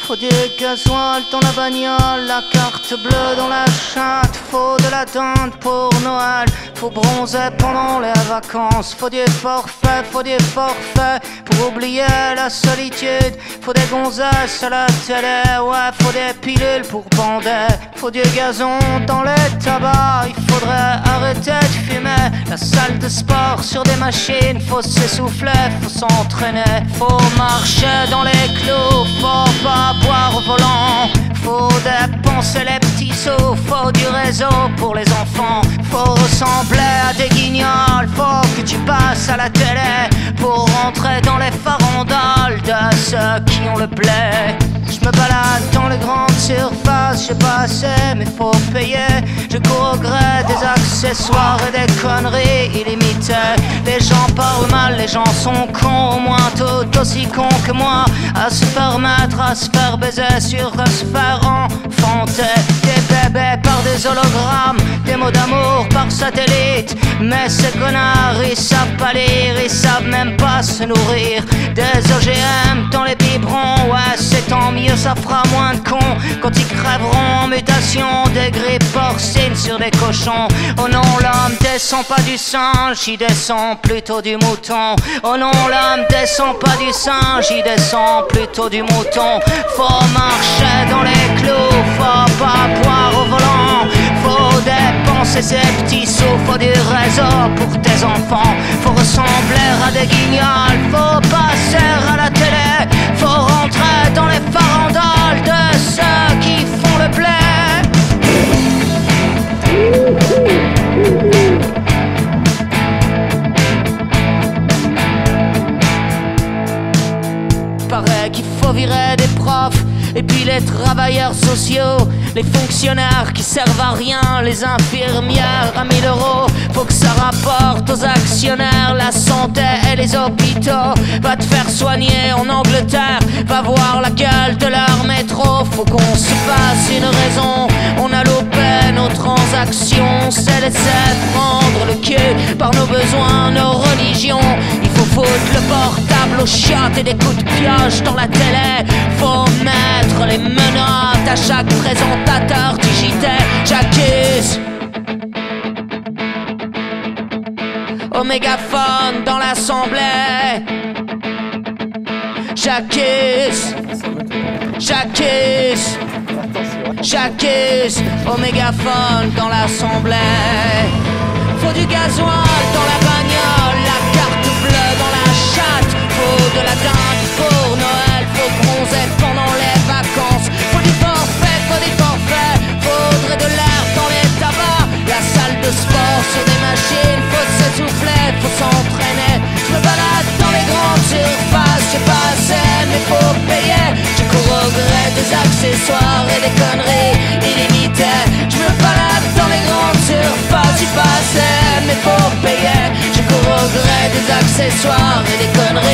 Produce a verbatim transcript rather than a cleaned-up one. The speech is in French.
Faut du gasoil dans la bagnole, la carte bleue dans la chatte. Faut de la dinde pour Noël, faut bronzer pendant les vacances. Faut du forfait, faut du forfait pour oublier la solitude. Faut des gonzesses à la télé, ouais, faut des pilules pour bander. Faut du gazon dans les tabacs, il faudrait arrêter de fumer. La salle de sport sur des machines, faut s'essouffler, faut s'entraîner. Faut marcher dans les clous, faut pas boire au volant. Faut dépenser les petits sous, faut du réseau pour les enfants. Faut ressembler à des guignols, faut que tu passes à la télé pour rentrer dans les farandoles de ceux qui ont le blé. Je me balade dans les grandes surfaces, j'ai pas assez mais faut payer. Je cours au gré des accessoires et des conneries illimitées. Les gens parlent mal, les gens sont cons, au moins tout aussi cons que moi. À se faire mettre, à se faire baiser, sur à se faire enfanter. Des bébés par des hologrammes, des mots d'amour par satellite. Mais ces connards, ils savent pas lire, ils savent même pas se nourrir. Des O G M dans les biberons, ouais c'est tant mieux, ça fera moins de cons quand ils crèveront en mutation. Des grippes porcines sur des cochons. Oh non, l'homme descend pas du singe, il descend plutôt du mouton. Oh non, l'homme descend pas du singe, il descend plutôt du mouton. Faut marcher dans les clous, faut pas boire au volant. Faut dépenser ses petits sous, faut du réseau pour tes enfants. Faut ressembler à des guignols, faut passer à la télé. Faut rentrer dans les farandoles de ceux qui font le blé. Paraît qu'il faut virer des profs et puis les travailleurs sociaux, les fonctionnaires qui servent à rien, les infirmières à mille euros. Faut que ça rapporte aux actionnaires la santé et les hôpitaux. Va te faire soigner en Angleterre, va voir la gueule de leur métro. Faut qu'on se fasse une raison, on a loupé nos transactions. C'est laisser prendre le cul par nos besoins, nos religions. Il faut foutre le portable aux chiottes et des coups de pioche dans la télé. Faut mettre les menottes à chaque présentateur digitaire. J'accuse au mégaphone dans l'assemblée. J'accuse, j'accuse, j'accuse au mégaphone dans l'assemblée. Faut du gasoil dans la bagnole, la carte bleue dans la chatte. Faut de la dinde pour Noël, faut bronzer pendant les vacances. Faut du forfait, faut des forfaits, faudrait de l'air dans les tabacs. La salle de sport sur des machines, faut s'essouffler, faut s'entraîner. Je me balade dans les grandes surfaces, j'ai pas assez mais faut payer. Je cours au gré des accessoires et des conneries illimitées. Je me balade dans les grandes surfaces, j'ai pas assez mais faut payer. Je cours au gré des accessoires et des conneries